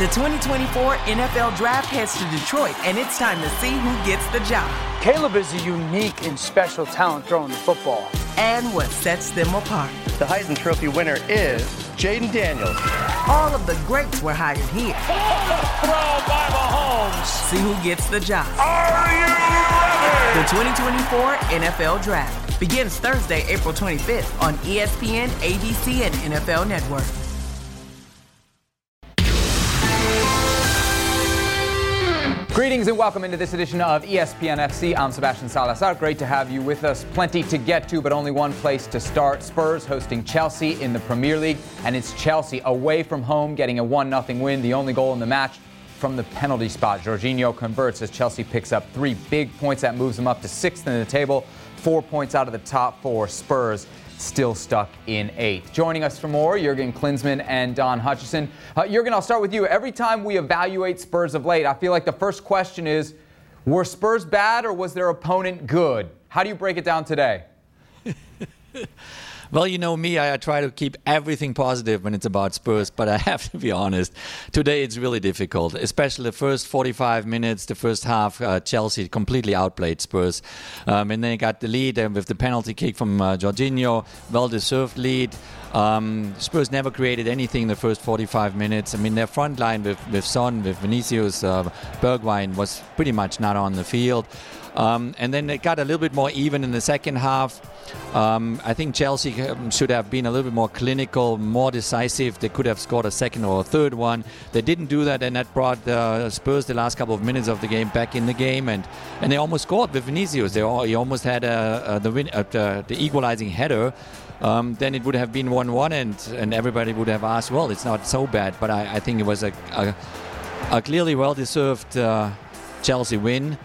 The 2024 NFL Draft heads to Detroit, and it's time to see who gets the job. Caleb is a unique and special talent throwing the football. And what sets them apart. The Heisman Trophy winner is Jaden Daniels. All of the greats were hired here. Throw by Mahomes. See who gets the job. Are you ready? The 2024 NFL Draft begins Thursday, April 25th on ESPN, ABC, and NFL Network. Greetings and welcome into this edition of ESPN FC. I'm Sebastian Salazar. Great to have you with us. Plenty to get to, but only one place to start. Spurs hosting Chelsea in the Premier League, and it's Chelsea away from home getting a 1-0 win. The only goal in the match from the penalty spot. Jorginho converts as Chelsea picks up 3 big points. That moves them up to 6th in the table. 4 points out of the top 4. Spurs still stuck in 8th. Joining us for more, Jurgen Klinsmann and Don Hutchison. Jurgen, I'll start with you. Every time we evaluate Spurs of late, I feel like the first question is, were Spurs bad or was their opponent good? How do you break it down today? Well, you know me, I try to keep everything positive when it's about Spurs, but I have to be honest, today it's really difficult, especially the first 45 minutes, the first half, Chelsea completely outplayed Spurs. And they got the lead with the penalty kick from Jorginho, well-deserved lead. Spurs never created anything in the first 45 minutes. I mean, their front line with Son, with Vinicius, Bergwijn was pretty much not on the field. And then it got a little bit more even in the second half. I think Chelsea should have been a little bit more clinical, more decisive. They could have scored a second or a third one. They didn't do that, and that brought Spurs the last couple of minutes of the game back in the game. And they almost scored with Vinicius. He almost had the equalizing header. Then it would have been 1-1, and everybody would have asked, well, it's not so bad. But I think it was a clearly well-deserved Chelsea win.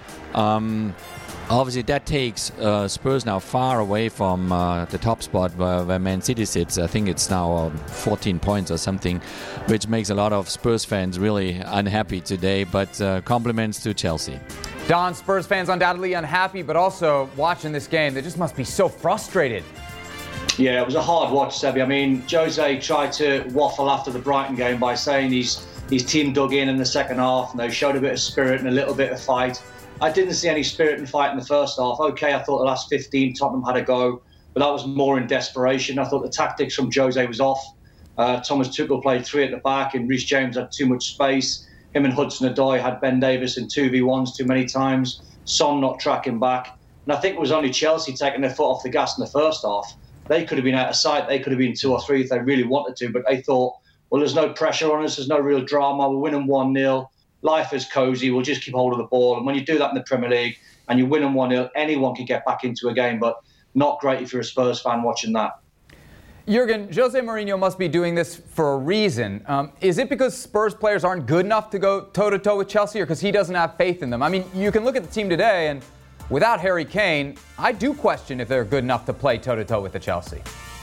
Obviously, that takes Spurs now far away from the top spot where Man City sits. I think it's now 14 points or something, which makes a lot of Spurs fans really unhappy today. But compliments to Chelsea. Don, Spurs fans undoubtedly unhappy, but also watching this game, they just must be so frustrated. Yeah, it was a hard watch, Sebi. I mean, Jose tried to waffle after the Brighton game by saying his team dug in the second half and they showed a bit of spirit and a little bit of fight. I didn't see any spirit and fight in the first half. Okay, I thought the last 15 Tottenham had a go, but that was more in desperation. I thought the tactics from Jose was off. Thomas Tuchel played 3 at the back and Reece James had too much space. Him and Hudson-Odoi had Ben Davies in 2v1s too many times. Son not tracking back. And I think it was only Chelsea taking their foot off the gas in the first half. They could have been out of sight. They could have been 2 or 3 if they really wanted to, but they thought, well, there's no pressure on us. There's no real drama. We're winning 1-0. Life is cosy. We'll just keep hold of the ball. And when you do that in the Premier League and you win them 1-0, anyone can get back into a game, but not great if you're a Spurs fan watching that. Jurgen, Jose Mourinho must be doing this for a reason. Is it because Spurs players aren't good enough to go toe-to-toe with Chelsea or because he doesn't have faith in them? I mean, you can look at the team today, and without Harry Kane, I do question if they're good enough to play toe-to-toe with the Chelsea.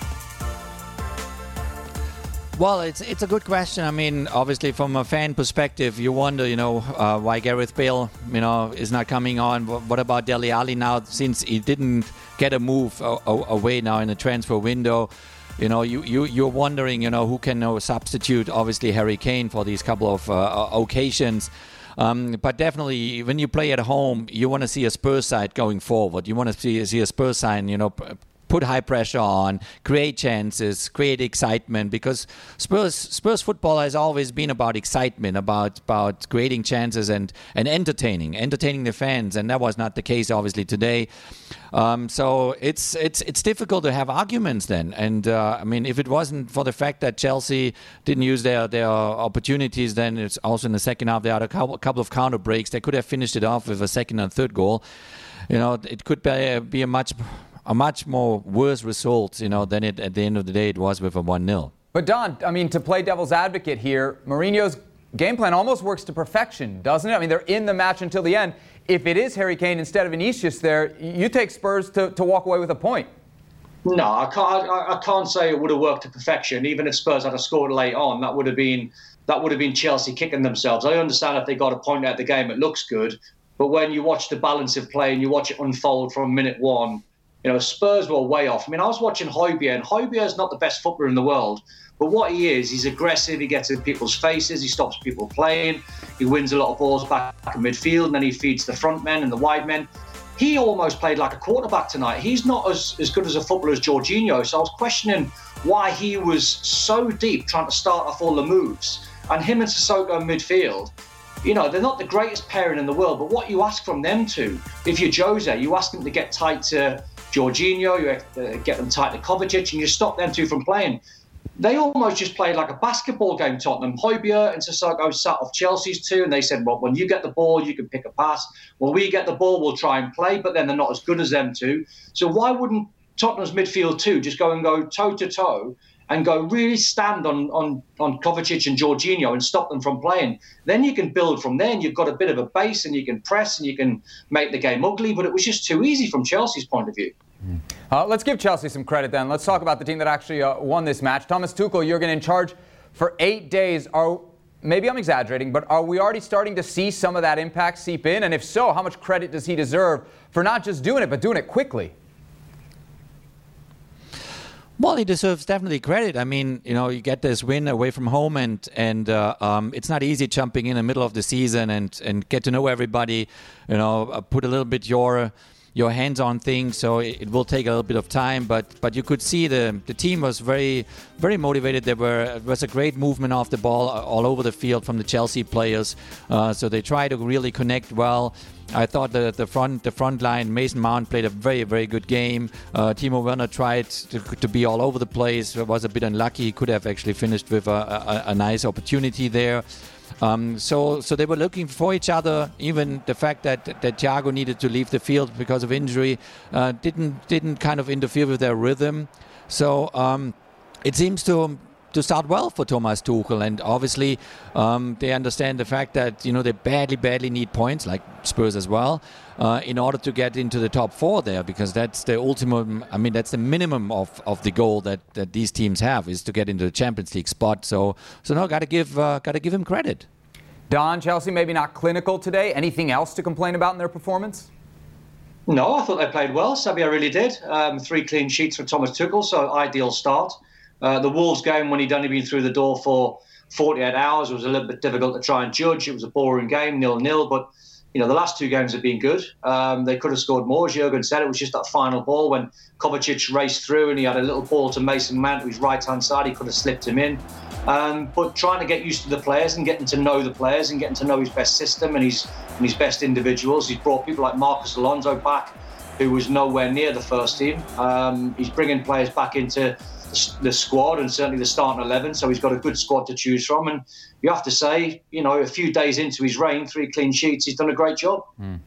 Well, it's a good question. I mean, obviously, from a fan perspective, you wonder, why Gareth Bale, is not coming on. What about Dele Alli now, since he didn't get a move away now in the transfer window? You're wondering, who can substitute, obviously, Harry Kane for these couple of occasions. But definitely, when you play at home, you want to see a Spurs side going forward. You want to see a Spurs side, put high pressure on, create chances, create excitement, because Spurs football has always been about excitement, about creating chances and entertaining the fans, and that was not the case obviously today. So it's difficult to have arguments then, and I mean, if it wasn't for the fact that Chelsea didn't use their opportunities, then it's also in the second half they had a couple of counter breaks. They could have finished it off with a second and third goal. It could be a much more worse result, than it at the end of the day it was with a 1-0. But Don, I mean, to play devil's advocate here, Mourinho's game plan almost works to perfection, doesn't it? I mean, they're in the match until the end. If it is Harry Kane instead of Vinicius there, you take Spurs to walk away with a point. No, I can't say it would have worked to perfection. Even if Spurs had scored late on, that would have been Chelsea kicking themselves. I understand if they got a point out of the game, it looks good. But when you watch the balance of play and you watch it unfold from minute one, Spurs were way off. I mean, I was watching Højbjerg, and Højbjerg is not the best footballer in the world, but what he is, he's aggressive, he gets in people's faces, he stops people playing, he wins a lot of balls back in midfield, and then he feeds the front men and the wide men. He almost played like a quarterback tonight. He's not as good as a footballer as Jorginho, so I was questioning why he was so deep trying to start off all the moves. And him and Sissoko in midfield, they're not the greatest pairing in the world, but what you ask from them two, if you're Jose, you ask them to get tight to Jorginho, you get them tight to Kovacic, and you stop them two from playing. They almost just played like a basketball game, Tottenham. Højbjerg and Sissoko sat off Chelsea's two, and they said, well, when you get the ball, you can pick a pass. When we get the ball, we'll try and play, but then they're not as good as them two. So why wouldn't Tottenham's midfield two just go toe-to-toe and go really stand on Kovacic and Jorginho and stop them from playing? Then you can build from there, and you've got a bit of a base, and you can press, and you can make the game ugly, but it was just too easy from Chelsea's point of view. Let's give Chelsea some credit then. Let's talk about the team that actually won this match. Thomas Tuchel, Jurgen, in charge for 8 days. Maybe I'm exaggerating, but are we already starting to see some of that impact seep in? And if so, how much credit does he deserve for not just doing it, but doing it quickly? Well, he deserves definitely credit. I mean, you get this win away from home, and it's not easy jumping in the middle of the season and get to know everybody, put a little bit your hands on things, so it will take a little bit of time, but you could see the team was very, very motivated. There was a great movement off the ball all over the field from the Chelsea players, so they try to really connect well. I thought the front line, Mason Mount played a very, very good game. Timo Werner tried to be all over the place, was a bit unlucky. He could have actually finished with a nice opportunity there. So they were looking for each other. Even the fact that Thiago needed to leave the field because of injury didn't kind of interfere with their rhythm. So it seems to start well for Thomas Tuchel, and obviously they understand the fact that they badly need points, like Spurs as well, in order to get into the top four there, because that's the ultimate. I mean, that's the minimum of the goal that these teams have, is to get into the Champions League spot. So no, gotta give him credit. Don, Chelsea maybe not clinical today. Anything else to complain about in their performance? No, I thought they played well. Sabi, I really did. 3 clean sheets for Thomas Tuchel, so ideal start. The Wolves game, when he'd only been through the door for 48 hours, was a little bit difficult to try and judge. It was a boring game, 0-0, but the last 2 games have been good. They could have scored more, as Jurgen said. It was just that final ball when Kovacic raced through and he had a little ball to Mason Mount, whose right-hand side. He could have slipped him in. But trying to get used to the players and getting to know the players and getting to know his best system and his best individuals. He's brought people like Marcos Alonso back, who was nowhere near the first team. He's bringing players back into the squad and certainly the starting 11, so he's got a good squad to choose from. And you have to say, a few days into his reign, 3 clean sheets, he's done a great job.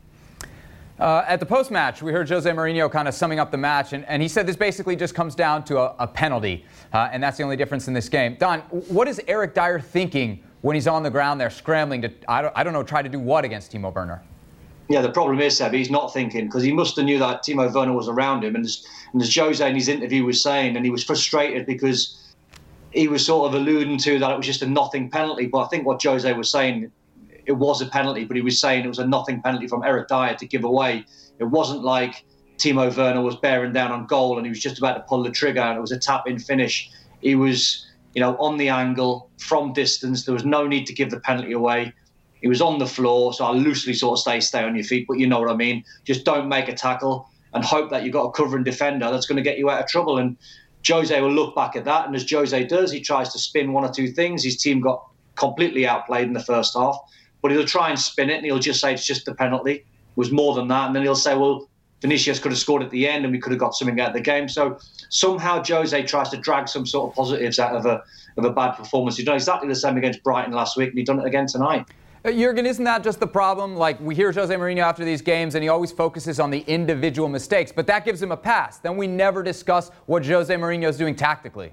At the post-match, we heard Jose Mourinho kind of summing up the match, and he said this basically just comes down to a penalty, and that's the only difference in this game. Don, what is Eric Dyer thinking when he's on the ground there scrambling to, I don't know, try to do what against Timo Werner? Yeah, the problem is, Seb, he's not thinking, because he must have knew that Timo Werner was around him. And as Jose in his interview was saying, and he was frustrated because he was sort of alluding to that it was just a nothing penalty. But I think what Jose was saying, it was a penalty, but he was saying it was a nothing penalty from Eric Dyer to give away. It wasn't like Timo Werner was bearing down on goal and he was just about to pull the trigger and it was a tap-in finish. He was, on the angle, from distance. There was no need to give the penalty away. He was on the floor, so I loosely sort of stay on your feet, but you know what I mean. Just don't make a tackle and hope that you've got a covering defender that's going to get you out of trouble. And Jose will look back at that, and as Jose does, he tries to spin 1 or 2 things. His team got completely outplayed in the first half, but he'll try and spin it, and he'll just say it's just the penalty. It was more than that, and then he'll say, well, Vinicius could have scored at the end, and we could have got something out of the game. So somehow Jose tries to drag some sort of positives out of a bad performance. He done exactly the same against Brighton last week, and he's done it again tonight. Jurgen, isn't that just the problem? Like, we hear Jose Mourinho after these games, and he always focuses on the individual mistakes, but that gives him a pass. Then we never discuss what Jose Mourinho is doing tactically.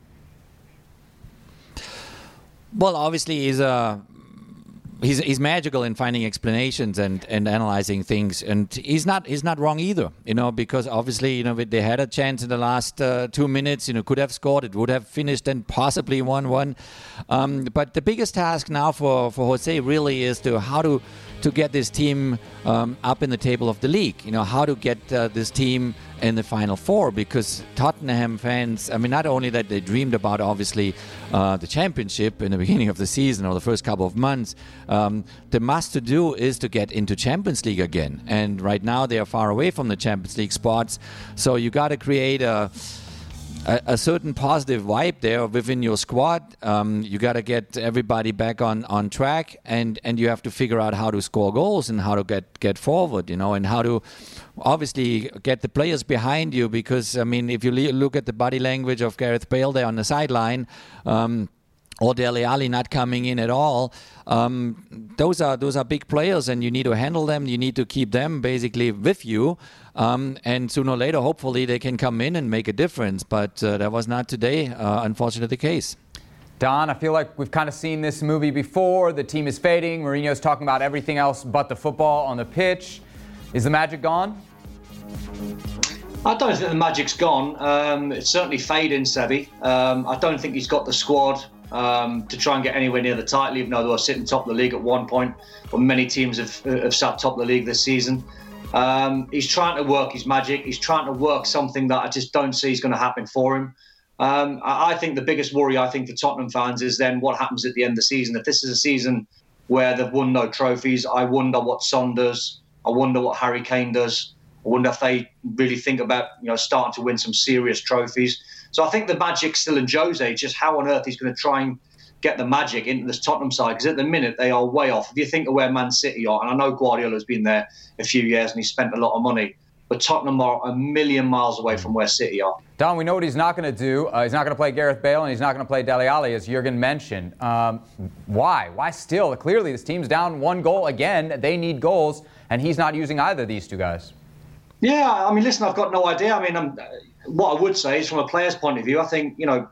Well, obviously, he's magical in finding explanations and analyzing things, and he's not wrong either, because obviously, they had a chance in the last 2 minutes, could have scored, it would have finished and possibly 1-1. But the biggest task now for Jose really is how to get this team up in the table of the league, how to get this team in the Final Four, because Tottenham fans, I mean, not only that they dreamed about, obviously, the championship in the beginning of the season or the first couple of months, the must-to-do is to get into Champions League again. And right now they are far away from the Champions League spots, so you got to create a certain positive vibe there within your squad. You got to get everybody back on track, and you have to figure out how to score goals and how to get forward, and how to obviously get the players behind you, because, I mean, if you look at the body language of Gareth Bale there on the sideline, or Dele Alli not coming in at all, those are big players, and you need to handle them. You need to keep them basically with you, and sooner or later, hopefully, they can come in and make a difference. But that was not today, unfortunately, the case. Don, I feel like we've kind of seen this movie before. The team is fading. Mourinho's talking about everything else but the football on the pitch. Is the magic gone? I don't think the magic's gone. It's certainly fading, Sebi. I don't think he's got the squad to try and get anywhere near the title, even though they were sitting top of the league at one point. But many teams have sat top of the league this season. He's trying to work his magic. He's trying to work something that I just don't see is going to happen for him. I think the biggest worry, for Tottenham fans is then what happens at the end of the season. If this is a season where they've won no trophies, I wonder what Son does. I wonder what Harry Kane does. I wonder if they really think about starting to win some serious trophies. So I think the magic's still in Jose. Just how on earth he's going to try and get the magic into this Tottenham side, because at the minute they are way off. If you think of where Man City are, and I know Guardiola's been there a few years and he spent a lot of money, but Tottenham are a million miles away from where City are. Don, we know what he's not going to do. He's not going to play Gareth Bale, and he's not going to play Dele Alli, as Jurgen mentioned. Why? Why still? Clearly, this team's down one goal again. They need goals, and he's not using either of these two guys. Yeah, I mean, listen, I've got no idea. I mean, what I would say is, from a player's point of view, I think, Dele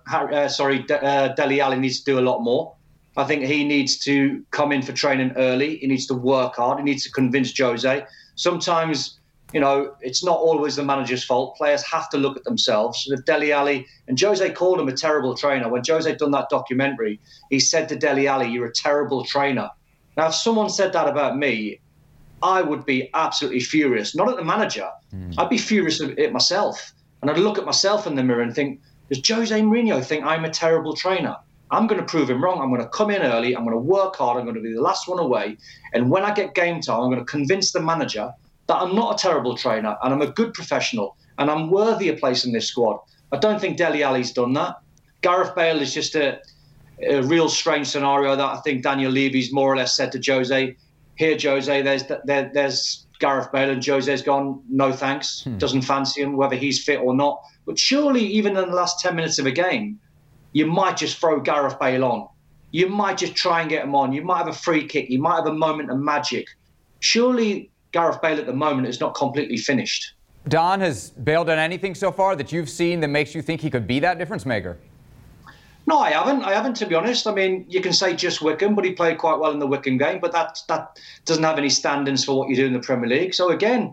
Alli needs to do a lot more. I think he needs to come in for training early. He needs to work hard. He needs to convince Jose. Sometimes, it's not always the manager's fault. Players have to look at themselves. If Dele Alli, and Jose called him a terrible trainer. When Jose done that documentary, he said to Dele Alli, "You're a terrible trainer." Now, if someone said that about me, I would be absolutely furious. Not at the manager. I'd be furious at myself. And I'd look at myself in the mirror and think, does Jose Mourinho think I'm a terrible trainer? I'm going to prove him wrong. I'm going to come in early. I'm going to work hard. I'm going to be the last one away. And when I get game time, I'm going to convince the manager that I'm not a terrible trainer and I'm a good professional and I'm worthy of place in this squad. I don't think Dele Alli's done that. Gareth Bale is just a real strange scenario that I think Daniel Levy's more or less said to Jose, "Here, Jose, there's Gareth Bale," and Jose's gone, "No thanks," doesn't fancy him, whether he's fit or not. But surely, even in the last 10 minutes of a game, you might just throw Gareth Bale on. You might just try and get him on. You might have a free kick. You might have a moment of magic. Surely Gareth Bale at the moment is not completely finished. Don, has Bale done anything so far that you've seen that makes you think he could be that difference maker? No, I haven't, to be honest. I mean, you can say just Wickham, but he played quite well in the Wickham game. But that doesn't have any standings for what you do in the Premier League. So again,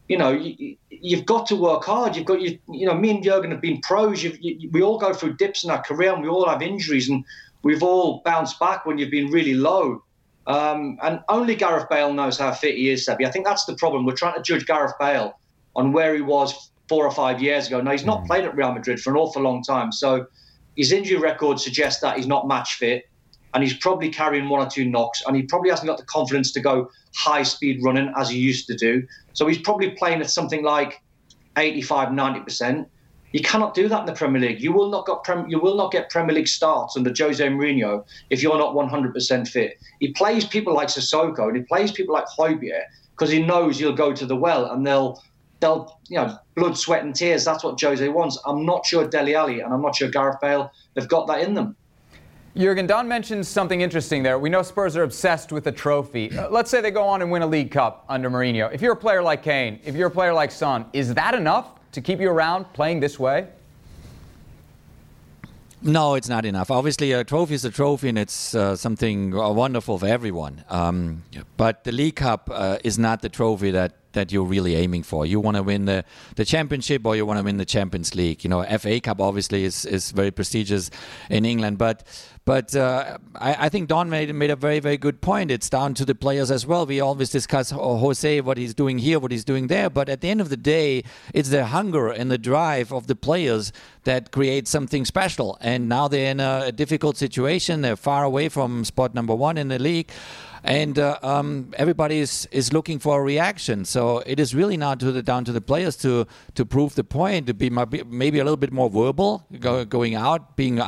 you've got to work hard. You've got, me and Jurgen have been pros. We all go through dips in our career, and we all have injuries, and we've all bounced back when you've been really low. And only Gareth Bale knows how fit he is, Sebi. I think that's the problem. We're trying to judge Gareth Bale on where he was 4 or 5 years ago. Now, he's not played at Real Madrid for an awful long time. So his injury record suggests that he's not match fit, and he's probably carrying 1 or 2 knocks, and he probably hasn't got the confidence to go high-speed running as he used to do. So he's probably playing at something like 85, 90%. You cannot do that in the Premier League. You will not get Premier League starts under Jose Mourinho if you're not 100% fit. He plays people like Sissoko and he plays people like Højbjerg because he knows he'll go to the well and they'll blood, sweat and tears. That's what Jose wants. I'm not sure Dele Alli and I'm not sure Gareth Bale have got that in them. Jurgen, Don mentioned something interesting there. We know Spurs are obsessed with a trophy. Let's say they go on and win a League Cup under Mourinho. If you're a player like Kane, if you're a player like Son, is that enough to keep you around playing this way? No, it's not enough. Obviously, a trophy is a trophy, and it's something wonderful for everyone. But the League Cup is not the trophy that you're really aiming for. You want to win the championship, or you want to win the Champions League. FA Cup obviously is very prestigious in England, but But I think Don made a very, very good point. It's down to the players as well. We always discuss Jose, what he's doing here, what he's doing there. But at the end of the day, it's the hunger and the drive of the players that create something special. And now they're in a difficult situation. They're far away from spot number 1 in the league. And everybody is looking for a reaction. So it is really now down to the players to prove the point, to be maybe a little bit more verbal, going out, being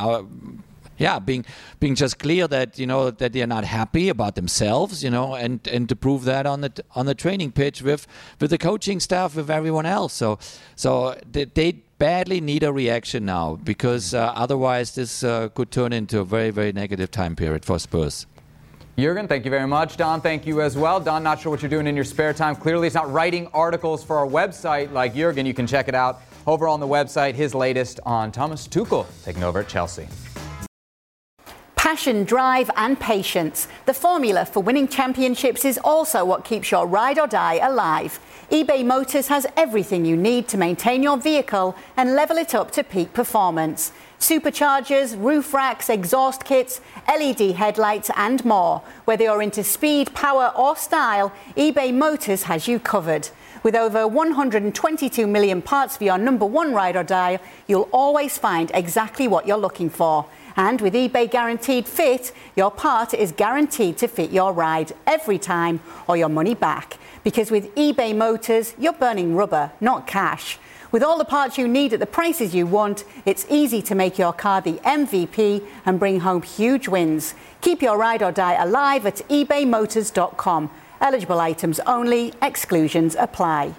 just clear that that they are not happy about themselves, and to prove that on the training pitch with the coaching staff, with everyone else. So they badly need a reaction now, because otherwise this could turn into a very, very negative time period for Spurs. Jürgen, thank you very much. Don, thank you as well. Don, not sure what you're doing in your spare time. Clearly, it's not writing articles for our website like Jürgen. You can check it out over on the website, his latest on Thomas Tuchel taking over at Chelsea. Passion, drive and patience. The formula for winning championships is also what keeps your ride or die alive. eBay Motors has everything you need to maintain your vehicle and level it up to peak performance. Superchargers, roof racks, exhaust kits, LED headlights and more. Whether you're into speed, power or style, eBay Motors has you covered. With over 122 million parts for your number 1 ride or die, you'll always find exactly what you're looking for. And with eBay Guaranteed Fit, your part is guaranteed to fit your ride every time or your money back. Because with eBay Motors, you're burning rubber, not cash. With all the parts you need at the prices you want, it's easy to make your car the MVP and bring home huge wins. Keep your ride or die alive at ebaymotors.com. Eligible items only. Exclusions apply.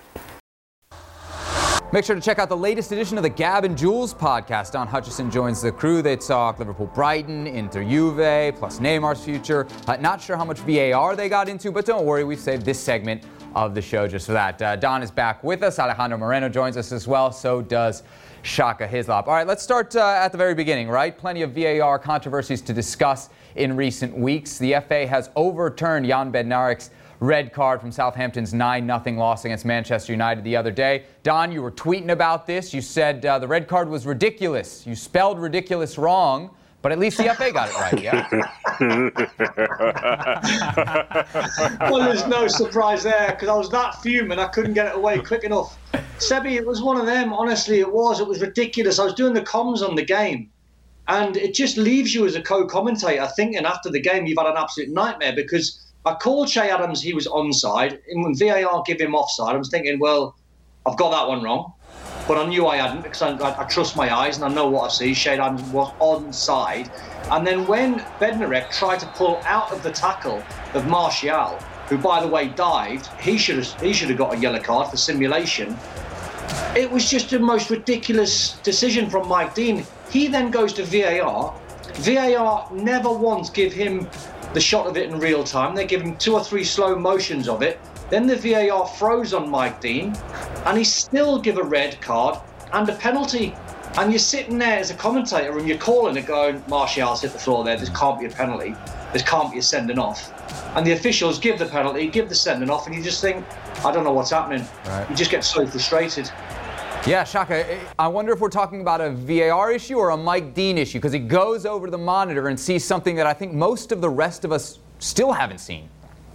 Make sure to check out the latest edition of the Gab and Jules podcast. Don Hutchison joins the crew. They talk Liverpool-Brighton, Inter-Juve, plus Neymar's future. Not sure how much VAR they got into, but don't worry, we've saved this segment of the show just for that. Don is back with us. Alejandro Moreno joins us as well. So does Shaka Hislop. All right, let's start at the very beginning, right? Plenty of VAR controversies to discuss in recent weeks. The FA has overturned Jan Bednarek's red card from Southampton's 9-0 loss against Manchester United the other day. Don, you were tweeting about this. You said the red card was ridiculous. You spelled ridiculous wrong, but at least the FA got it right, yeah? Well, there's no surprise there, because I was that fuming I couldn't get it away quick enough. Sebi, it was one of them. Honestly, it was ridiculous. I was doing the comms on the game, and it just leaves you as a co-commentator thinking after the game you've had an absolute nightmare, because I called Che Adams, he was onside, and when VAR gave him offside, I was thinking, well, I've got that one wrong. But I knew I hadn't, because I trust my eyes and I know what I see. Che Adams was onside. And then when Bednarek tried to pull out of the tackle of Martial, who, by the way, dived, he should have got a yellow card for simulation. It was just the most ridiculous decision from Mike Dean. He then goes to VAR. VAR never once give him the shot of it in real time. They give him 2 or 3 slow motions of it. Then the VAR froze on Mike Dean, and he still give a red card and a penalty. And you're sitting there as a commentator and you're calling it going, Martial's hit the floor there, this can't be a penalty, this can't be a sending off. And the officials give the penalty, give the sending off, and you just think, I don't know what's happening. Right. You just get so frustrated. Yeah, Shaka, I wonder if we're talking about a VAR issue or a Mike Dean issue, because he goes over to the monitor and sees something that I think most of the rest of us still haven't seen.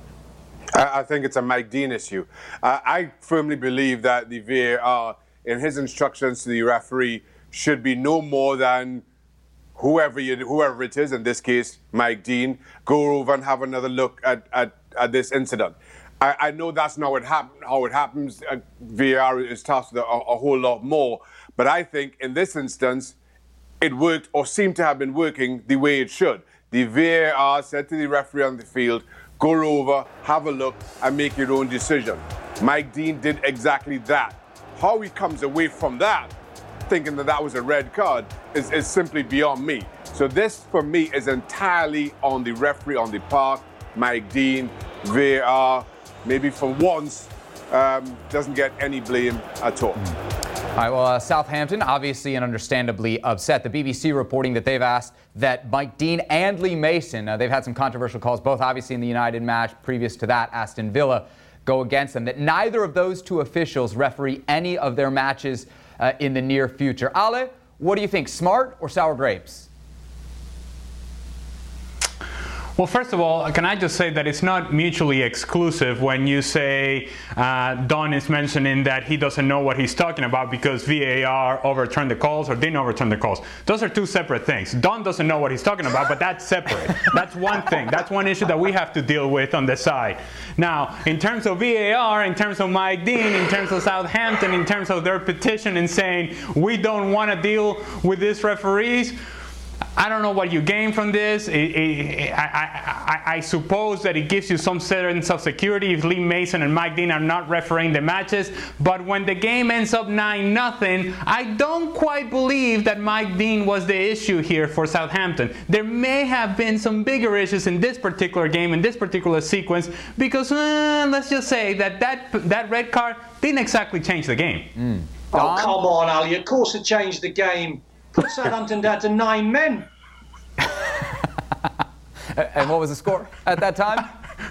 I think it's a Mike Dean issue. I firmly believe that the VAR, in his instructions to the referee, should be no more than whoever it is, in this case, Mike Dean, go over and have another look at this incident. I know that's not how it happens. VAR is tasked with a whole lot more. But I think in this instance, it worked or seemed to have been working the way it should. The VAR said to the referee on the field, go over, have a look, and make your own decision. Mike Dean did exactly that. How he comes away from that, thinking that was a red card, is simply beyond me. So this, for me, is entirely on the referee on the park. Mike Dean, VAR, maybe for once, doesn't get any blame at all. All right, well, Southampton, obviously and understandably upset. The BBC reporting that they've asked that Mike Dean and Lee Mason, they've had some controversial calls, both obviously in the United match, previous to that, Aston Villa, go against them, that neither of those two officials referee any of their matches in the near future. Ale, what do you think, smart or sour grapes? Well, first of all, can I just say that it's not mutually exclusive when you say Don is mentioning that he doesn't know what he's talking about because VAR overturned the calls or didn't overturn the calls. Those are two separate things. Don doesn't know what he's talking about, but that's separate. That's one thing. That's one issue that we have to deal with on the side. Now, in terms of VAR, in terms of Mike Dean, in terms of Southampton, in terms of their petition and saying we don't want to deal with these referees, I don't know what you gain from this. I suppose that it gives you some sense of security if Lee Mason and Mike Dean are not refereeing the matches. But when the game ends up 9-0, I don't quite believe that Mike Dean was the issue here for Southampton. There may have been some bigger issues in this particular game, in this particular sequence, because let's just say that red card didn't exactly change the game. Oh, come on, Ali. Of course it changed the game. Put Southampton down to 9 men. And what was the score at that time?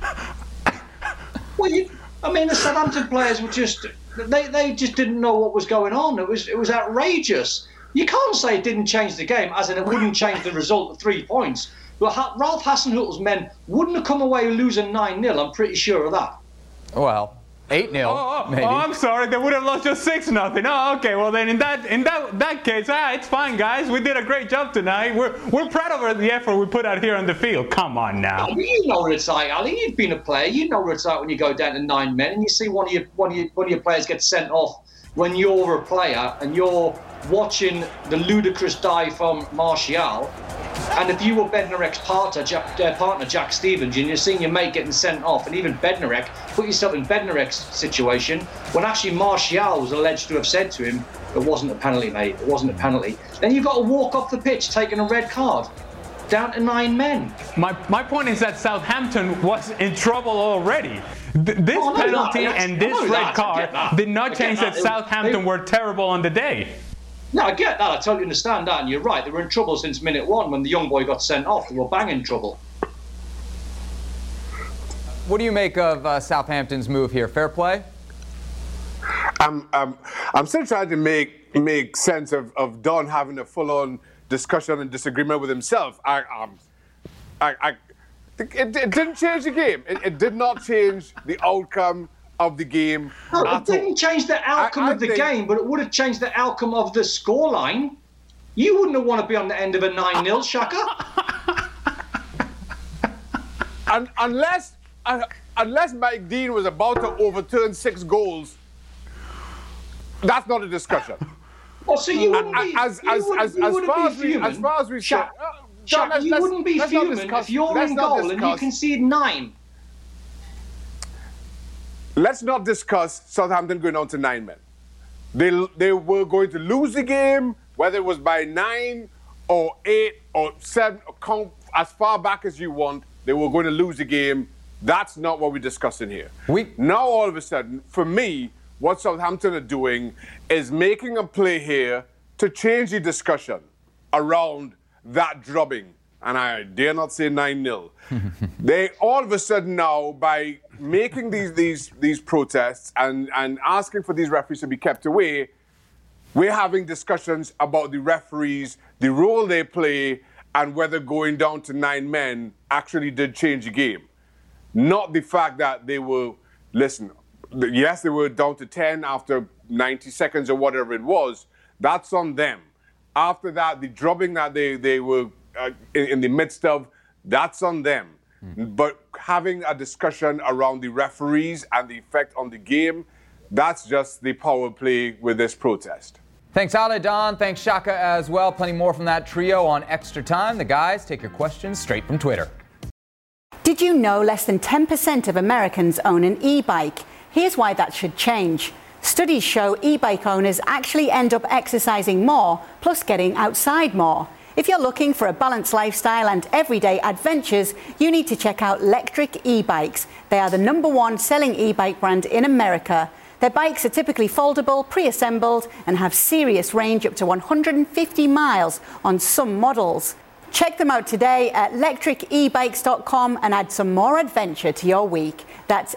Well, the Southampton players were they just didn't know what was going on. It was outrageous. You can't say it didn't change the game, as in it wouldn't change the result of 3 points. But Ralph Hasenhüttl's men wouldn't have come away losing 9-0, I'm pretty sure of that. Well, 8-0, maybe. Oh, I'm sorry. They would have lost just 6-0. Oh, okay. Well, then in that case, it's fine, guys. We did a great job tonight. We're proud of the effort we put out here on the field. Come on now. You know what it's like, Ali. You've been a player. You know what it's like when you go down to 9 men and you see one of your players get sent off when you're a player and you're watching the ludicrous dive from Martial. And if you were Bednarek's partner, Jack Stevens, and you're seeing your mate getting sent off, and even Bednarek, put yourself in Bednarek's situation, when actually Martial was alleged to have said to him, it wasn't a penalty, mate, it wasn't a penalty. Then you've got to walk off the pitch taking a red card. Down to 9 men. My point is that Southampton was in trouble already. This penalty and this red card did not change that Southampton were terrible on the day. No, I get that. I totally understand that. And you're right. They were in trouble since minute 1 when the young boy got sent off. They were banging trouble. What do you make of Southampton's move here? Fair play? I'm still trying to make sense of Don having a full-on discussion and disagreement with himself. It didn't change the game. It did not change the outcome of the game. No, it didn't change the outcome of the game, but it would have changed the outcome of the scoreline. You wouldn't have wanted to be on the end of a 9-0, Shaka. Unless Mike Dean was about to overturn 6 goals, that's not a discussion. Well, so you wouldn't be. As far as we said, Shaka, you wouldn't be fuming if you're in goal and you concede 9. Let's not discuss Southampton going on to 9 men. They were going to lose the game, whether it was by 9 or 8 or 7, or count as far back as you want. They were going to lose the game. That's not what we're discussing here. Now, all of a sudden, for me, what Southampton are doing is making a play here to change the discussion around that drubbing. And I dare not say 9-0. They all of a sudden now, by making these protests and asking for these referees to be kept away, we're having discussions about the referees, the role they play, and whether going down to 9 men actually did change the game. Not the fact that they were, yes, they were down to 10 after 90 seconds or whatever it was. That's on them. After that, the drubbing that they were in the midst of, that's on them. But having a discussion around the referees and the effect on the game, that's just the power play with this protest. Thanks, Ale, Don. Thanks, Shaka, as well. Plenty more from that trio on Extra Time. The guys take your questions straight from Twitter. Did you know less than 10% of Americans own an e-bike? Here's why that should change. Studies show e-bike owners actually end up exercising more, plus getting outside more. If you're looking for a balanced lifestyle and everyday adventures, you need to check out Lectric e-bikes. They are the #1 selling e-bike brand in America. Their bikes are typically foldable, pre-assembled, and have serious range up to 150 miles on some models. Check them out today at lectricebikes.com and add some more adventure to your week. That's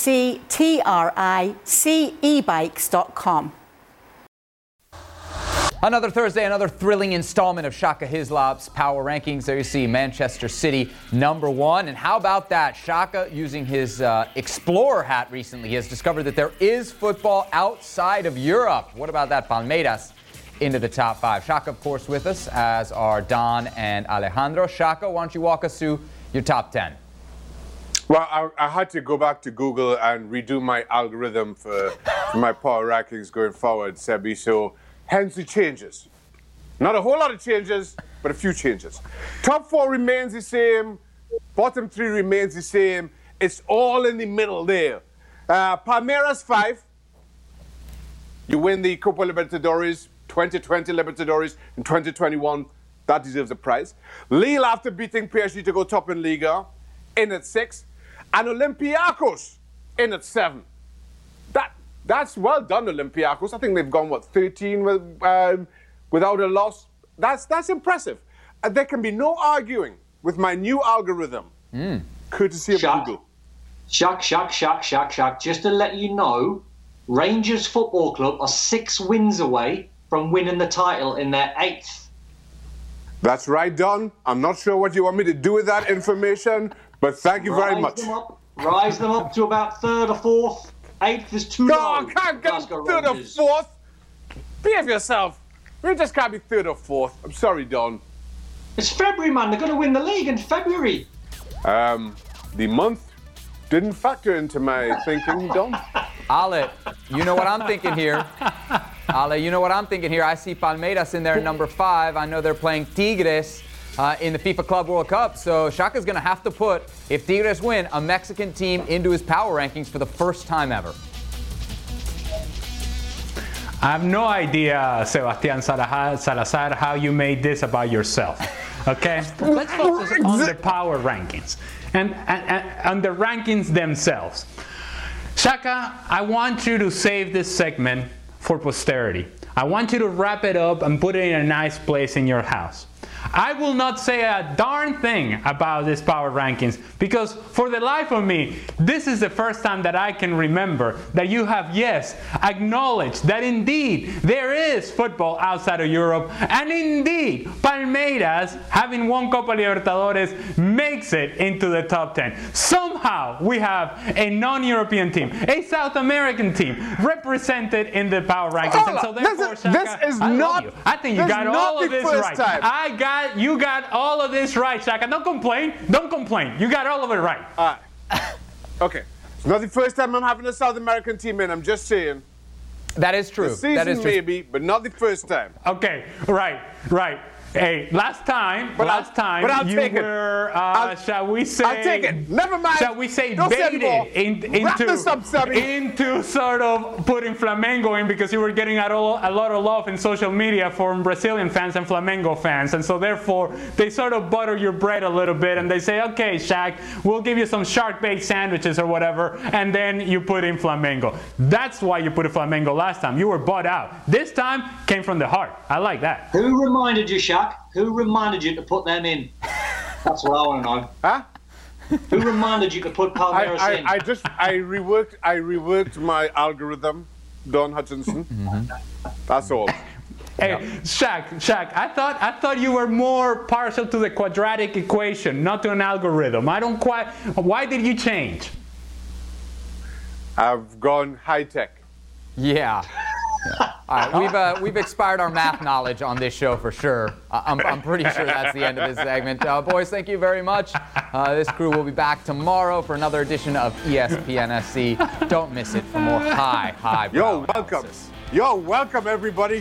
lectricebikes.com. Another Thursday, another thrilling installment of Shaka Hislop's Power Rankings. There you see Manchester City #1. And how about that? Shaka, using his Explorer hat recently, has discovered that there is football outside of Europe. What about that? Palmeiras into the top 5. Shaka, of course, with us, as are Don and Alejandro. Shaka, why don't you walk us through your top 10? Well, I had to go back to Google and redo my algorithm for my Power Rankings going forward, Sebi. So hence the changes. Not a whole lot of changes, but a few changes. Top 4 remains the same. Bottom 3 remains the same. It's all in the middle there. Palmeiras 5. You win the Copa Libertadores, 2020 Libertadores in 2021. That deserves a prize. Lille, after beating PSG to go top in Liga, in at 6. And Olympiacos in at 7. That's well done, Olympiacos. I think they've gone, 13 without a loss. That's impressive. There can be no arguing with my new algorithm, courtesy of Google. Shaq. Just to let you know, Rangers Football Club are 6 wins away from winning the title in their 8th. That's right, Don. I'm not sure what you want me to do with that information, but thank you very much. Rise them up to about 3rd or 4th. 8th is too low. No, I can't get 3rd or 4th. Behave yourself. We just can't be 3rd or 4th. I'm sorry, Don. It's February, man. They're going to win the league in February. The month didn't factor into my thinking, Don. Ale, you know what I'm thinking here. I see Palmeiras in there number 5. I know they're playing Tigres in the FIFA Club World Cup. So Shaka's going to have to put, if Tigres win, a Mexican team into his power rankings for the first time ever. I have no idea, Sebastian Salazar, how you made this about yourself. Okay? Let's focus on the power rankings and on the rankings themselves. Shaka, I want you to save this segment for posterity. I want you to wrap it up and put it in a nice place in your house. I will not say a darn thing about this power rankings because for the life of me, this is the first time that I can remember that you have, yes, acknowledged that indeed there is football outside of Europe, and indeed Palmeiras, having won Copa Libertadores, makes it into the top 10. Somehow we have a non-European team, a South American team represented in the power rankings. And so therefore, Shaka, I think you got all of this right. You got all of this right, Shaka. Don't complain. You got all of it right. Okay. It's not the first time I'm having a South American team in. I'm just saying. That is true. The season maybe, but not the first time. Okay. Right. Hey, last time you were, shall we say... I'll take it. Never mind. Shall we say baited into sort of putting Flamengo in because you were getting a lot of love in social media from Brazilian fans and Flamengo fans. And so therefore, they sort of butter your bread a little bit and they say, okay, Shaq, we'll give you some shark bait sandwiches or whatever. And then you put in Flamengo. That's why you put in Flamengo last time. You were bought out. This time came from the heart. I like that. Who reminded you, Shaq? Who reminded you to put them in? That's what I want to know. Huh? Who reminded you to put Palmeiras in? I reworked my algorithm, Don Hutchinson. Mm-hmm. That's all. Hey, Shaq, I thought you were more partial to the quadratic equation, not to an algorithm. I don't quite. Why did you change? I've gone high tech. Yeah. All right, we've expired our math knowledge on this show for sure. I'm pretty sure that's the end of this segment. Boys, thank you very much. This crew will be back tomorrow for another edition of ESPN FC. Don't miss it for more high. You're welcome. You're welcome, everybody.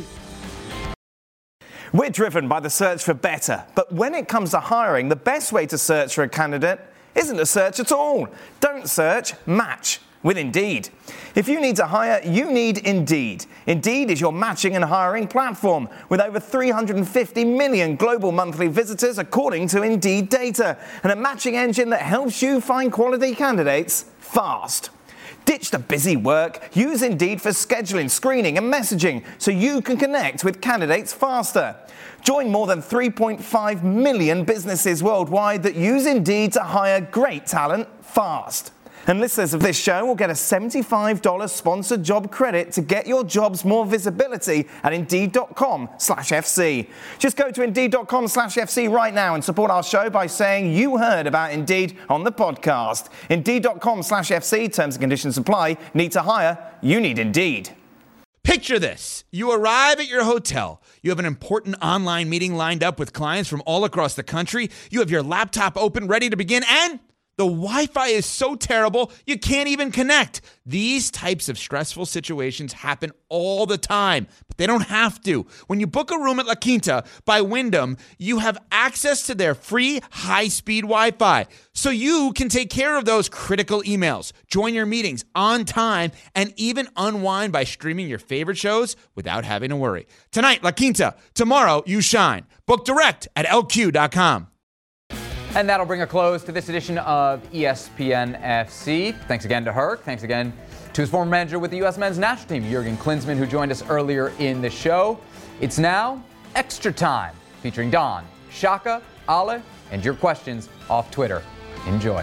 We're driven by the search for better, but when it comes to hiring, the best way to search for a candidate isn't to search at all. Don't search, match with Indeed. If you need to hire, you need Indeed. Indeed is your matching and hiring platform with over 350 million global monthly visitors according to Indeed data, and a matching engine that helps you find quality candidates fast. Ditch the busy work. Use Indeed for scheduling, screening and messaging so you can connect with candidates faster. Join more than 3.5 million businesses worldwide that use Indeed to hire great talent fast. And listeners of this show will get a $75 sponsored job credit to get your jobs more visibility at Indeed.com/FC. Just go to Indeed.com/FC right now and support our show by saying you heard about Indeed on the podcast. Indeed.com/FC, terms and conditions apply. Need to hire? You need Indeed. Picture this. You arrive at your hotel. You have an important online meeting lined up with clients from all across the country. You have your laptop open, ready to begin, and the Wi-Fi is so terrible, you can't even connect. These types of stressful situations happen all the time, but they don't have to. When you book a room at La Quinta by Wyndham, you have access to their free high-speed Wi-Fi, so you can take care of those critical emails, join your meetings on time, and even unwind by streaming your favorite shows without having to worry. Tonight, La Quinta. Tomorrow, you shine. Book direct at LQ.com. And that'll bring a close to this edition of ESPN FC. Thanks again to Herc. Thanks again to his former manager with the U.S. men's national team, Jurgen Klinsmann, who joined us earlier in the show. It's now Extra Time, featuring Don, Shaka, Ale, and your questions off Twitter. Enjoy.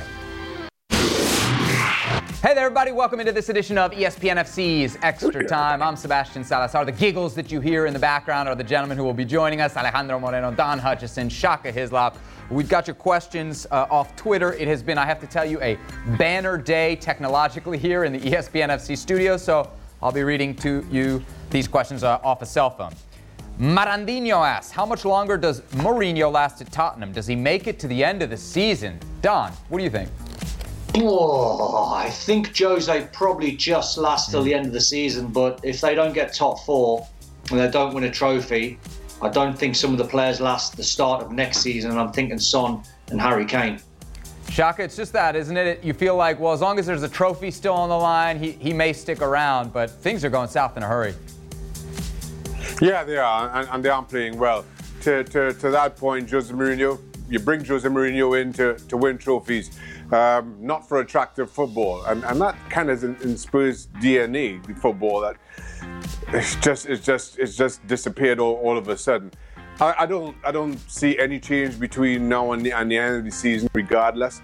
Hey there, everybody. Welcome into this edition of ESPN FC's Extra Time. I'm Sebastian Salazar. The giggles that you hear in the background are the gentlemen who will be joining us: Alejandro Moreno, Don Hutchison, Shaka Hislop. We've got your questions off Twitter. It has been, I have to tell you, a banner day technologically here in the ESPN FC studio, so I'll be reading to you these questions off a cell phone. Marandinho asks, how much longer does Mourinho last at Tottenham? Does he make it to the end of the season? Don, what do you think? Oh, I think Jose probably just lasts till the end of the season, but if they don't get top four and they don't win a trophy, I don't think some of the players last the start of next season, and I'm thinking Son and Harry Kane. Shaka, it's just that, isn't it? You feel like, well, as long as there's a trophy still on the line, he may stick around, but things are going south in a hurry. Yeah, they are, and they aren't playing well. To that point, Jose Mourinho, you bring Jose Mourinho in to win trophies, not for attractive football, and that kind of in Spurs' DNA, the football, that it's just disappeared all of a sudden. I don't see any change between now and the end of the season, regardless.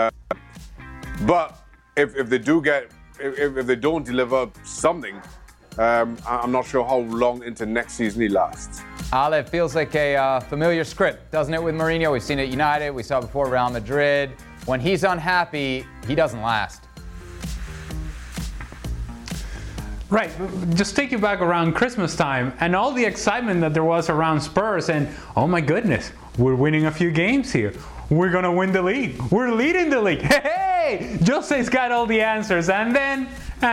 But if they don't deliver something, I'm not sure how long into next season he lasts. Ale, it feels like a familiar script, doesn't it, with Mourinho? We've seen it at United. We saw it before Real Madrid. When he's unhappy, he doesn't last. Right, just take you back around Christmas time and all the excitement that there was around Spurs, and oh my goodness, we're winning a few games here. We're gonna win the league. We're leading the league. Hey, Jose's got all the answers, and then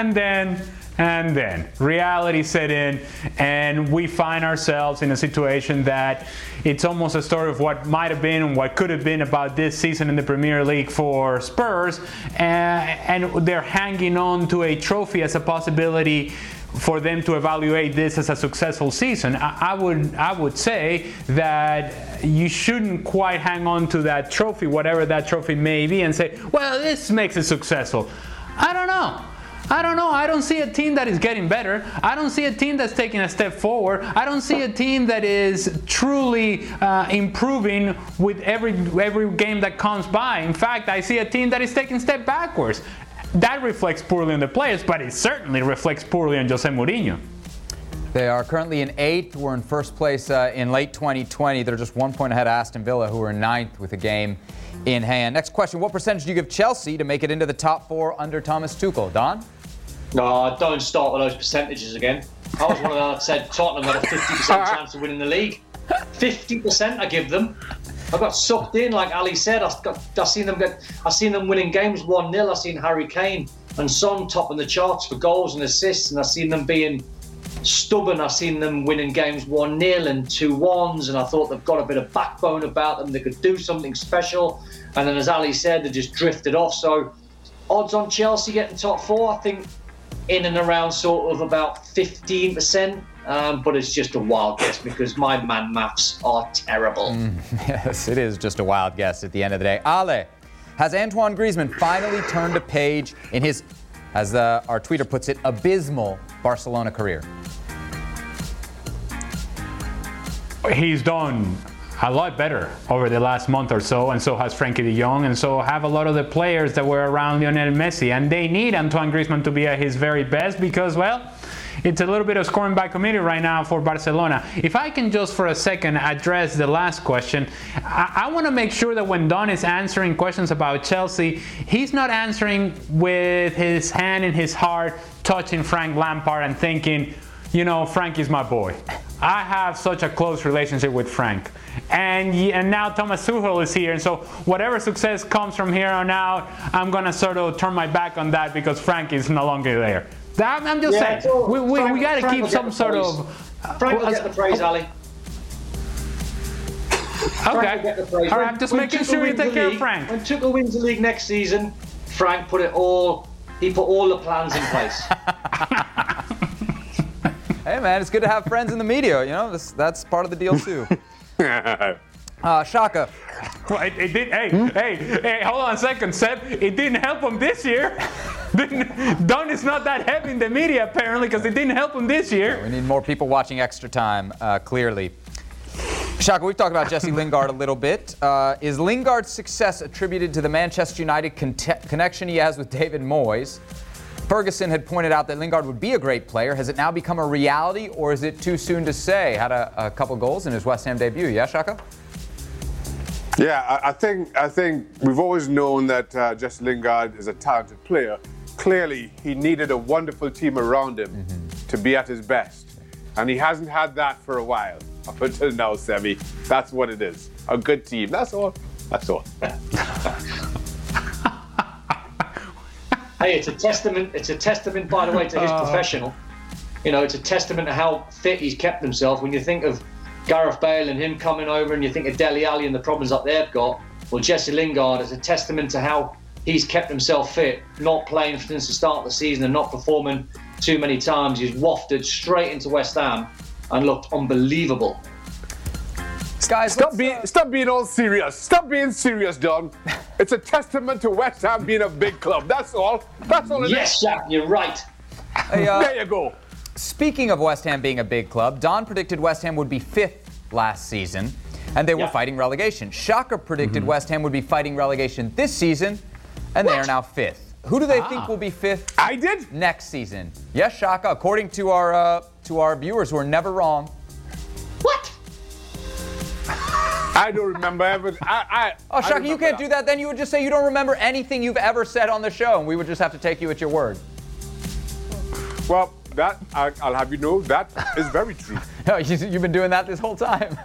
reality set in, and we find ourselves in a situation that it's almost a story of what might have been and what could have been about this season in the Premier League for Spurs, and they're hanging on to a trophy as a possibility for them to evaluate this as a successful season. I would say that you shouldn't quite hang on to that trophy, whatever that trophy may be, and say, well, this makes it successful. I don't know. I don't see a team that is getting better. I don't see a team that's taking a step forward. I don't see a team that is truly improving with every game that comes by. In fact, I see a team that is taking a step backwards. That reflects poorly on the players, but it certainly reflects poorly on Jose Mourinho. They are currently in 8th. We're in first place in late 2020. They're just 1 point ahead of Aston Villa, who are in 9th with a game in hand. Next question, what percentage do you give Chelsea to make it into the top 4 under Thomas Tuchel? Don? No, don't start with those percentages again. I was one of them that said Tottenham had a 50% chance of winning the league. 50% I give them. I got sucked in, like Ali said. I seen them winning games 1-0. I seen Harry Kane and Son topping the charts for goals and assists, and I seen them being stubborn. I seen them winning games 1-0 and 2-1s, and I thought they've got a bit of backbone about them. They could do something special, and then as Ali said, they just drifted off. So odds on Chelsea getting top 4, I think in and around sort of about 15%, but it's just a wild guess because my man maths are terrible. Yes, it is just a wild guess at the end of the day. Ale, has Antoine Griezmann finally turned a page in his, as our tweeter puts it, abysmal Barcelona career? He's done. a lot better over the last month or so, and so has Frankie de Jong, and so have a lot of the players that were around Lionel Messi, and they need Antoine Griezmann to be at his very best because, well, it's a little bit of scoring by committee right now for Barcelona. If I can just for a second address the last question, I want to make sure that when Don is answering questions about Chelsea, he's not answering with his hand in his heart, touching Frank Lampard and thinking, you know, Frank is my boy. I have such a close relationship with Frank. And now Thomas Tuchel is here, and so whatever success comes from here on out, I'm going to sort of turn my back on that because Frank is no longer there. I'm just saying, we got to keep some sort of... Frank will get the praise, Ali. Okay. All right, I'm just making sure you take care of Frank. When Tuchel wins the league next season, Frank put all the plans in place. Hey, man, it's good to have friends in the media. You know, that's part of the deal, too. Shaka. Well, it did. Hey, hold on a second, Seb. It didn't help him this year. Don is not that heavy in the media, apparently, because it didn't help him this year. We need more people watching Extra Time, clearly. Shaka, we've talked about Jesse Lingard a little bit. Is Lingard's success attributed to the Manchester United connection he has with David Moyes? Ferguson had pointed out that Lingard would be a great player. Has it now become a reality, or is it too soon to say? Had a couple goals in his West Ham debut. Yeah, Shaka? Yeah, I think we've always known that Jesse Lingard is a talented player. Clearly, he needed a wonderful team around him to be at his best. And he hasn't had that for a while. Up until now, Semi. That's what it is. A good team. That's all. That's all. Hey, it's a testament, by the way, to his professional. You know, it's a testament to how fit he's kept himself. When you think of Gareth Bale and him coming over, and you think of Dele Alli and the problems that they've got, well, Jesse Lingard is a testament to how he's kept himself fit, not playing since the start of the season and not performing too many times. He's wafted straight into West Ham and looked unbelievable. Guys, stop being all serious. Stop being serious, Don. It's a testament to West Ham being a big club. That's all. That's all it is. Yes, Jack, you're right. Hey, there you go. Speaking of West Ham being a big club, Don predicted West Ham would be 5th last season, and they were fighting relegation. Shaka predicted West Ham would be fighting relegation this season, and they are now 5th. Who do they think will be 5th? I did. Next season. Yes, Shaka, according to our viewers who are never wrong. What? I don't remember ever. Shaka, you can't do that. Then you would just say you don't remember anything you've ever said on the show, and we would just have to take you at your word. Well, that I'll have you know that is very true. You've been doing that this whole time.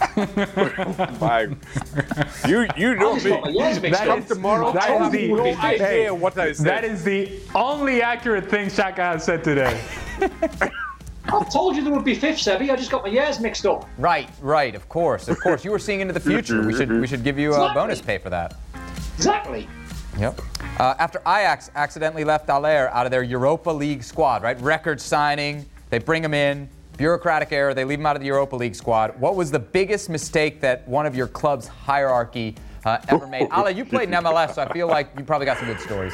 You know me. Come tomorrow. That is no idea what I said. That is the only accurate thing Shaka has said today. I told you there would be 5th, Sebby. I just got my years mixed up. Right. Of course. You were seeing into the future. We should give you a bonus pay for that. Exactly. Yep. After Ajax accidentally left Haller out of their Europa League squad, right? Record signing. They bring him in. Bureaucratic error. They leave him out of the Europa League squad. What was the biggest mistake that one of your club's hierarchy ever made? Ale, you played in MLS, so I feel like you probably got some good stories.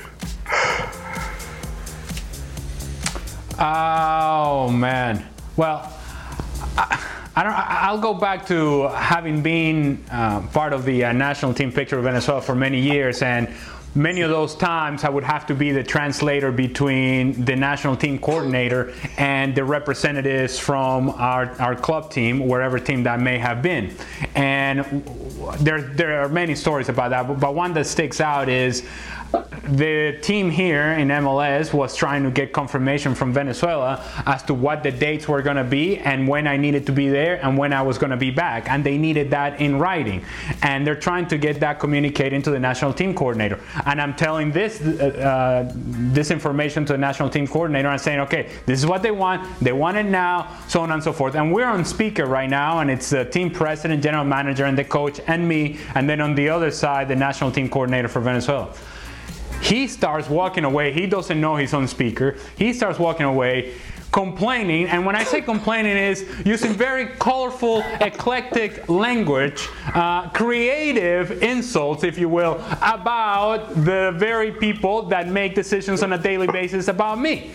Oh, man. Well, I'll go back to having been part of the national team picture of Venezuela for many years, and many of those times I would have to be the translator between the national team coordinator and the representatives from our club team, wherever team that may have been. And there are many stories about that, but one that sticks out is the team here in MLS was trying to get confirmation from Venezuela as to what the dates were going to be and when I needed to be there and when I was going to be back, and they needed that in writing, and they're trying to get that communicated to the national team coordinator, and I'm telling this information to the national team coordinator and saying, okay, this is what they want it now, so on and so forth. And we're on speaker right now, and it's the team president, general manager, and the coach and me, and then on the other side the national team coordinator for Venezuela. He starts walking away. He doesn't know he's on speaker. He starts walking away, complaining. And when I say complaining, is using very colorful, eclectic language, creative insults, if you will, about the very people that make decisions on a daily basis about me.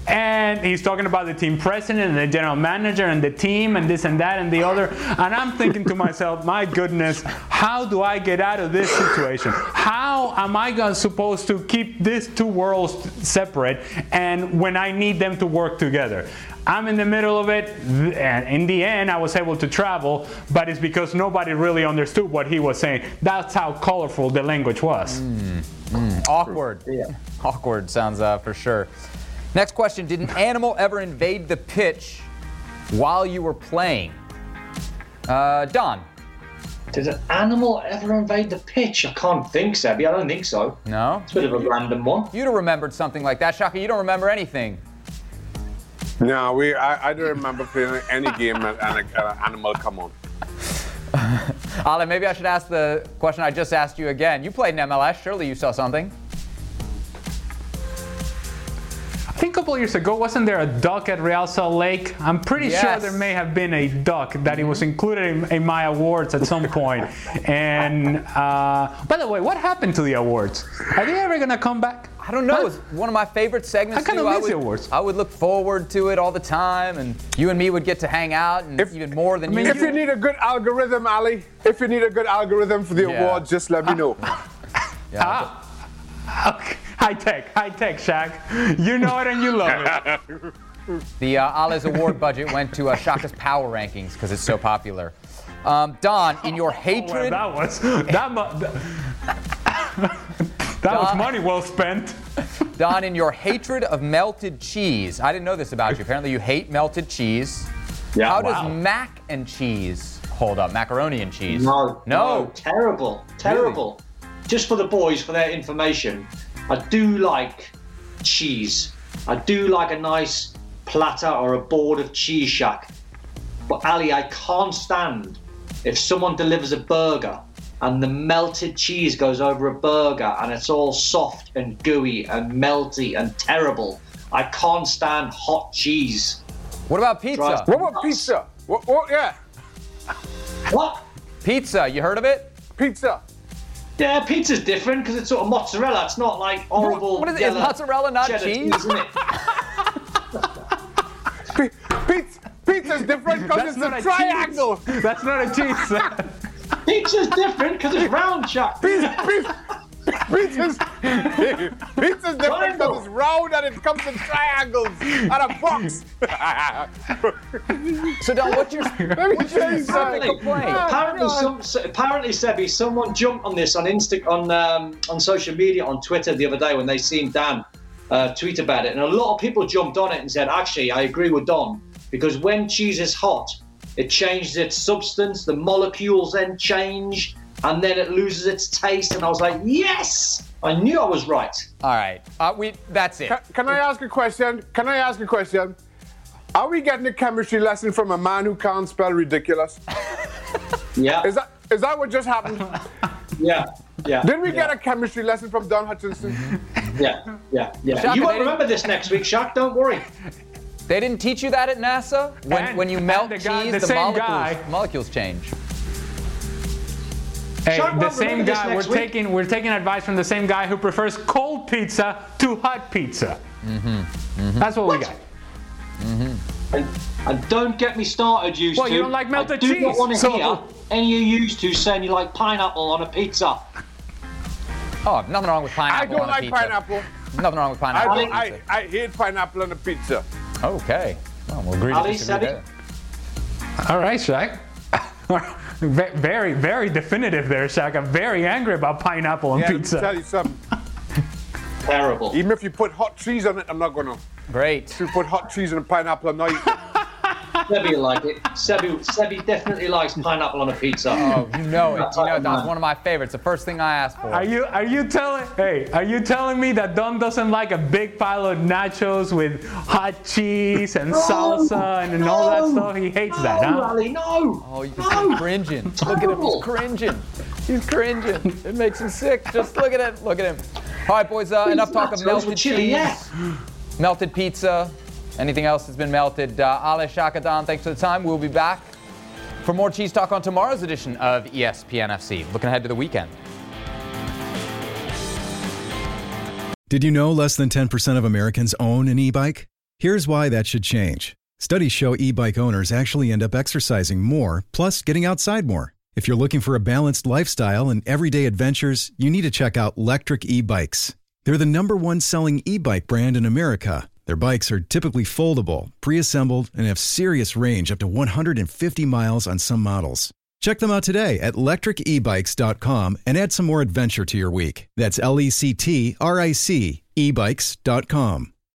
And he's talking about the team president and the general manager and the team and this and that and the other. And I'm thinking to myself, my goodness, how do I get out of this situation? How am I supposed to keep these two worlds separate and when I need them to work together? I'm in the middle of it, and in the end, I was able to travel, but it's because nobody really understood what he was saying. That's how colorful the language was. Awkward. Yeah. Awkward sounds for sure. Next question, did an animal ever invade the pitch while you were playing? Don. Did an animal ever invade the pitch? I can't think, Sebby. I don't think so. No? It's a bit of a random one. You'd have remembered something like that. Shaka, you don't remember anything. No, I don't remember playing any game and an animal come on. Ale, maybe I should ask the question I just asked you again. You played in MLS. Surely you saw something. I think a couple of years ago, wasn't there a duck at Real Salt Lake? I'm pretty sure there may have been a duck that it was included in my awards at some point. And by the way, what happened to the awards? Are they ever going to come back? I don't know. It's one of my favorite segments. I kind of miss the awards. I would look forward to it all the time, and you and me would get to hang out, and even more than If you need a good algorithm, Ali, if you need a good algorithm for the awards, just let me know. Okay. High tech, Shaq. You know it and you love it. The Ale's award budget went to Shaka's Power Rankings because it's so popular. Don, in your hatred... Well, that was money well spent. Don, in your hatred of melted cheese, I didn't know this about you. Apparently you hate melted cheese. Yeah, How does mac and cheese hold up? Macaroni and cheese? No. Terrible. Really? Just for the boys, for their information, I do like cheese. I do like a nice platter or a board of Cheese Shack. But Ali, I can't stand if someone delivers a burger and the melted cheese goes over a burger and it's all soft and gooey and melty and terrible. I can't stand hot cheese. What about pizza? What about pizza? Yeah. What? Pizza, you heard of it? Pizza. Yeah, pizza's different because it's sort of mozzarella. It's not like horrible. What is it? Is mozzarella not cheese? Isn't it? Pizza's different because it's a triangle. That's not a cheese. Pizza's different because it's round, Chuck. Pizza's different because it's round and it comes in triangles and a box. So, Don, what's your specific complaint? Apparently, Sebby, someone jumped on this on social media, on Twitter the other day when they seen Dan tweet about it, and a lot of people jumped on it and said, actually, I agree with Don, because when cheese is hot, it changes its substance, the molecules then change, and then it loses its taste. And I was like, yes! I knew I was right. All right. That's it. Can I ask a question? Are we getting a chemistry lesson from a man who can't spell ridiculous? Yeah. Is that what just happened? Yeah. Didn't we get a chemistry lesson from Don Hutchinson? Yeah. Shaka, You won't remember this next week, Shaq. Don't worry. They didn't teach you that at NASA? When you melt cheese, the molecules change. Hey, the same guy. We're taking advice from the same guy who prefers cold pizza to hot pizza. That's what we got. And don't get me started, you two. Well, you don't like melted cheese. I do not want to hear any of you used to saying you like pineapple on a pizza. Oh, nothing wrong with pineapple on a pizza. I don't like pineapple. Nothing wrong with pineapple on a pizza. I hate pineapple on a pizza. Okay. Well, we'll agree to disagree there. All right, Shaq. Very, very definitive there, Shaq. I'm very angry about pineapple on pizza. Let me tell you something. Terrible. Even if you put hot cheese on it, I'm not going to. Great. If you put hot cheese on a pineapple, I'm not eating it. Sebby will like it. Sebby definitely likes pineapple on a pizza. Oh, you know it. That's one of my favorites. The first thing I asked for. Are you telling me that Don doesn't like a big pile of nachos with hot cheese and salsa and all that stuff? He hates that, huh? Rally, no. Oh, he's cringing. Look at him. He's cringing. It makes him sick. Just look at it. Look at him. All right, boys. Enough talk of melted cheese, melted pizza. Anything else that's been melted? Ale, Shaka, Don, thanks for the time. We'll be back for more cheese talk on tomorrow's edition of ESPN FC. Looking ahead to the weekend. Did you know less than 10% of Americans own an e-bike? Here's why that should change. Studies show e-bike owners actually end up exercising more, plus getting outside more. If you're looking for a balanced lifestyle and everyday adventures, you need to check out Lectric e-bikes. They're the #1 selling e-bike brand in America. Their bikes are typically foldable, pre-assembled, and have serious range up to 150 miles on some models. Check them out today at lectricebikes.com and add some more adventure to your week. That's LECTRIC ebikes.com.